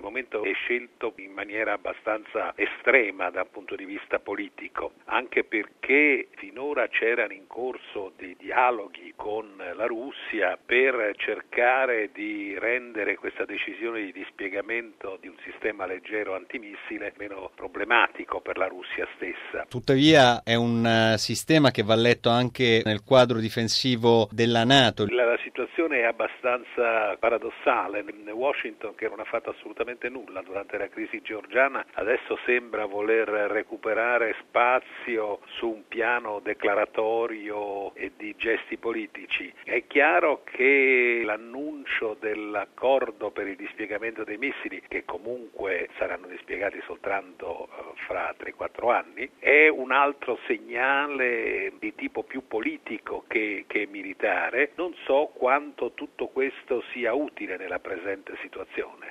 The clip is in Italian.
momento è scelto in maniera abbastanza estrema dal punto di vista politico, anche perché finora c'erano in corso dei dialoghi con la Russia per cercare di rendere questa decisione di dispiegamento di un sistema leggero antimissile meno problematico per la Russia stessa. Tuttavia è un sistema che va letto anche nel quadro difensivo della NATO. La situazione è abbastanza paradossale. Washington, che non ha fatto assolutamente nulla durante la crisi georgiana, adesso sembra voler recuperare spazio su un piano declaratorio e di gesti politici. È chiaro che l'annuncio dell'accordo per il dispiegamento dei missili, che comunque saranno dispiegati soltanto fra 3-4 anni, è un altro segnale di tipo più politico che militare. Non so quanto tutto questo sia utile nella presente situazione.